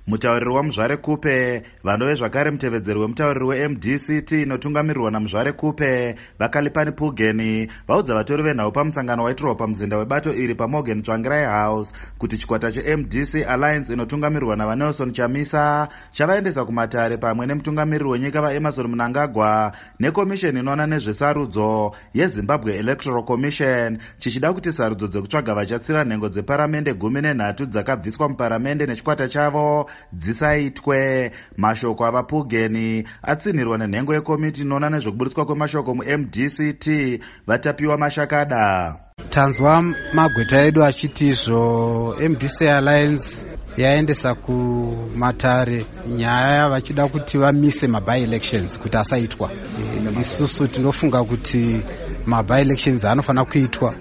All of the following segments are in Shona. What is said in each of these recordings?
Mutauriri waMuzvare Kupe vanove zvakare mutevedzeri wemutauriri weMDCT inotungamirirwa naMuzvare Kupe vaKalipani Pugeni vaudza vatori venhau pamusangano waitirwa pamuzinda webato iri paMorgan Tsvangirai House kuti chikwata cheMDC Alliance inotungamirirwa naVanelson Chamisa chavaendesa kumatare pamwe nemutungamiriri wenyika vaEmmerson Mnangagwa nekomisheni inoona nezvesarudzo yeZimbabwe Electoral Commission chichida kuti sarudzo dzekutsvaga vachatsiva nhengo dzeparamende 13 dzakabviswa muparamende nechikwata chavo dzisaitwe. Mashoko avaPugeni atsinhirwa nenhengo yekomiti inoona nezvekuburitswa kwemashoko muMDCT Vatapiwa Mashakada. Tanzwa magweta edu achiti izvo MDC Alliance yaendesa kumatare nyaya vachida kuti vamise maby elections kuti asaitwa. Isusu tinofunga kuti maby elections anofanira kuitwa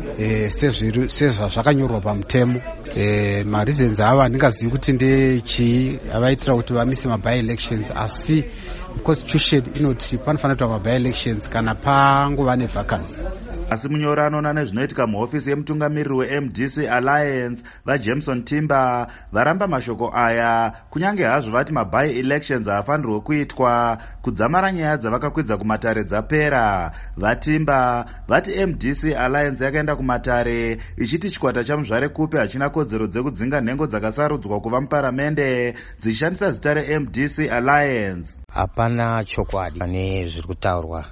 sezvazvakanyorwa pamutemo. Mareasons ava handingazivi kuti ndechii avaitira kuti vamise maby elections, asi constitution inoti panofanira kuitwa maby elections kana pangova nevacancy. Asi munyori anoona nezvinoitika muhofisi yemutungamiriri weMDC Alliance vaJameson Timber varamba mashoko aya kunyange hazvo vati maby elections haafanirwe kuitwa kudzamara nyaya dzavakakwidza kumatare dzapera. VaTimber vati MDC Alliance yakaenda kumatare ichiti chikwata chaMuzvare Kupe hachina kodzero dzekudzinga nhengo dzakasarudzwa kuva muparamende dzichishandisa zita reMDC Alliance. Hapana chokwadi pane zviri kutaurwa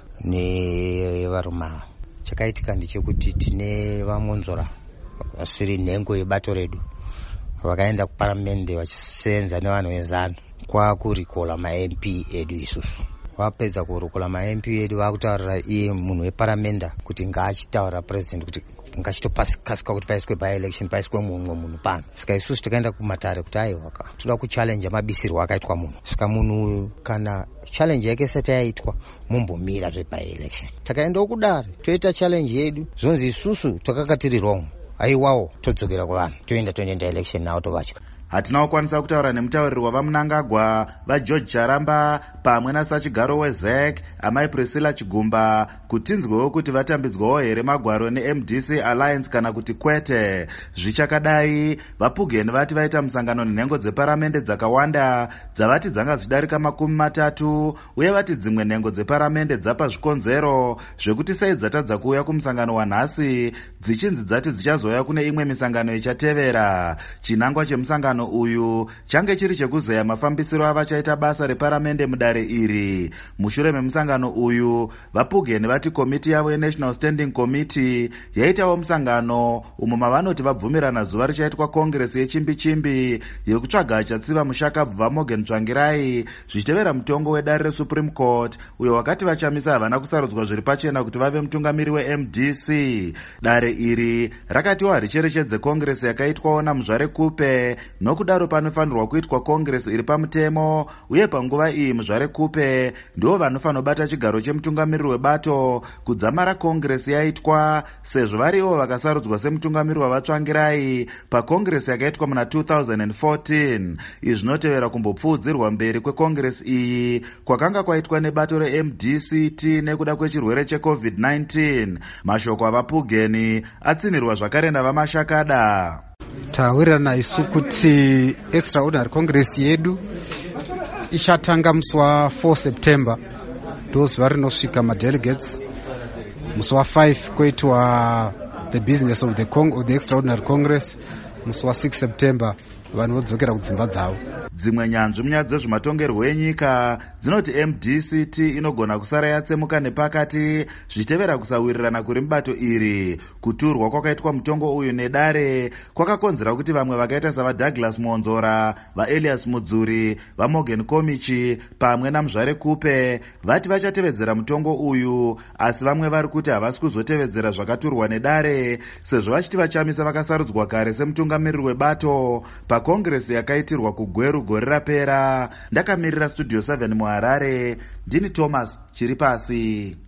nevarume ava. Chakaitika ndechekuti tine vamonzora vasiri nhengo yebato redu vakaenda kuparamende vachisenza nevanhu vezano kwakurikola maMP edu. Isusu vapedza kurikola maMP edu vakutaurira iye munhu weparamenda kuti ngaachitaurira president kuti ngachitokasika kuti paiswe by election paiswe mumwe munhu pano. Saka isusu tikaenda kumatare kuti aiwaka toda kuchallenge mabisirwo akaitwa munhu. Saka munhu uyu kana challenge yake isati yaitwa mumbomira zveby election. Takaendawo kudare toita challenge yedu zvonzi isusu takanga tiri wrong, aiwawo todzokera kuvanhu toenda election nawo tovatya. Hatina kukwanisa kutaura nemutauriri wavaMnangagwa vaGeorge Charamba pamwe nasachigaro weZEC amai Priscilla Chigumba kutinzwewo kuti vatambidzwawo here magwaro neMDC Alliance kana kuti kwete. Zvichakadai vaPugeni vati vaita musangano nenhengo dzeparamende dzakawanda dzavati dzanga zichidarika 30 uye vati dzimwe nhengo dzeparamende dzapa zvikonzero zvekuti sei dzatadza kuuya kumusangano wanhasi dzichinzi dzati dzichazouya kune imwe misangano ichatevera. Chinangwa chemusangano uyu change chiri chekuzeya mafambisiro avachaita basa reparamende mudare iri. Mushure memusangano uyu vaPugeni vati komiti yavo yeNational Standing Committee yaitawo musangano umo mavanoti vabvumirana zuva richaitwa kongresi yechimbi-chimbi yekutsvaga achatsiva mushakabvu vaMorgan Tsvangirai zvichitevera mutongo wedare reSupreme Court uyo wakati vachamisa havana kusarudzwa zviri pachena kuti vave mutungamiri weMDC. Dare iri rakatiwo haricherechedze kongresi yakaitwawo naMuzvare Kupe nokudaro panofanirwa kuitwa kongresi iri pamutemo uye panguva iyi Muzvare Kupe ndivo vanofanira kubata chigaro chemutungamiriri webato kudzamara kongresi yaitwa sezvo varivo vakasarudzwa semutungamiriri wavaTsvangirai pakongresi yakaitwa muna 2014. Izvi zvinotevera kumbopfuudzirwa mberi kwekongresi iyi kwakanga kwaitwa nebato reMDCT nekuda kwechirwere cheCovid-19. Mashoko avaPugeni atsinhirwa zvakare navaMashakada. Tawirirana isu kuti extraordinary congress yedu ichatanga musi wa4 September ndozuva rinosvika madelegates. Musi wa5 koitwa the business of the extraordinary congress. Musi wa6 September vanhu vodzokera kudzimba dzavo. Dzimwe nyanzvi munyaya dzezvematongerwo enyika dzinoti MDCT inogona kusara yatsemuka nepakati zvichitevera kusawirirana kuri mubato iri. Kuturwa kwakaitwa mutongo uyu nedare kwakakonzera kuti vamwe vakaita savaDouglas Monzora, vaElias Mudzuri, vaMorgan Komichi pamwe naMuzvare Kupe vati vachatevedzera mutongo uyu, asi vamwe vari kuti havasi kuzotevedzera zvakaturwa nedare sezvo vachiti vachamisa vakasarudzwa kare semutungamiriri webato pakongresi yakaitirwa kuGweru gore rapera. Ndakamirira Studio 7 muHarare, ndini Thomas Chiripasi.